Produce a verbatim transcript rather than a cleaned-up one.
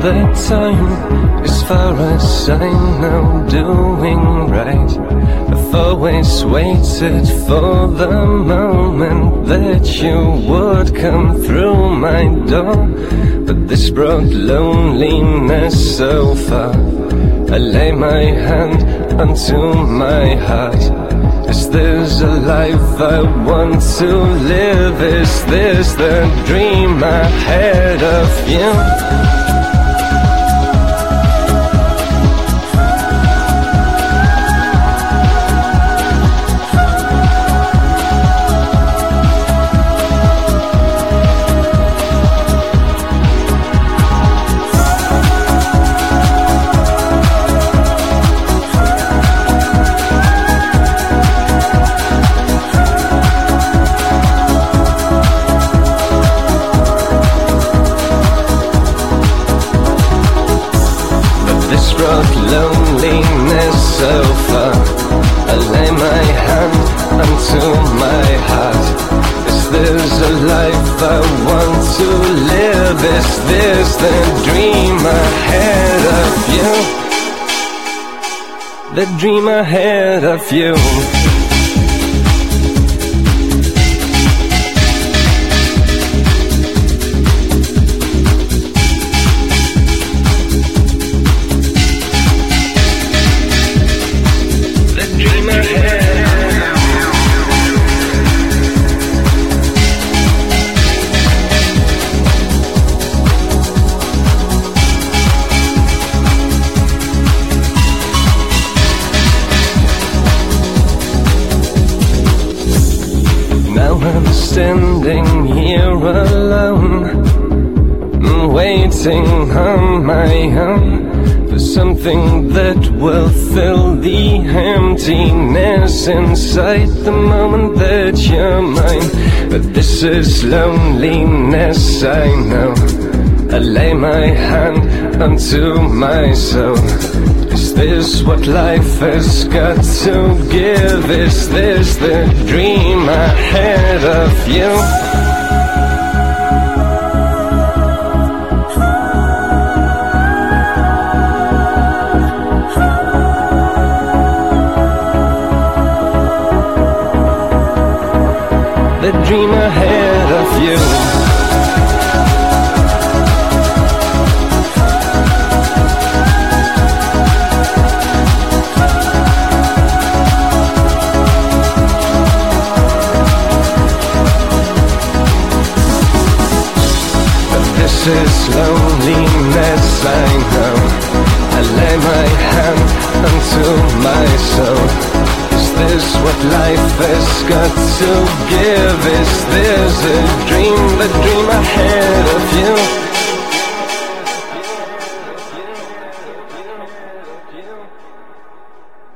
the time, as far as I know, doing right. I've always waited for the moment that you would come through my door, but this brought loneliness so far. I lay my hand onto my heart. Is this a life I want to live? Is this the dream I had of you? Loneliness so far. I lay my hand onto my heart. Is this a life I want to live? Is this the dream I had of you? The dream I had of you. I'm standing here alone, waiting on my own for something that will fill the emptiness inside the moment that you're mine. But this is loneliness, I know. I lay my hand onto my soul. Is this what life has got to give? Is this the dream I had of you? The dream I had of you. This is loneliness, I know. I lay my hand onto my soul. Is this what life has got to give? Is this a dream, the dream I had of you?